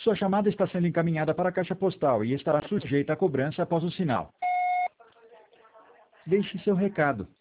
Sua chamada está sendo encaminhada para a caixa postal e estará sujeita a cobrança após o sinal. Deixe seu recado.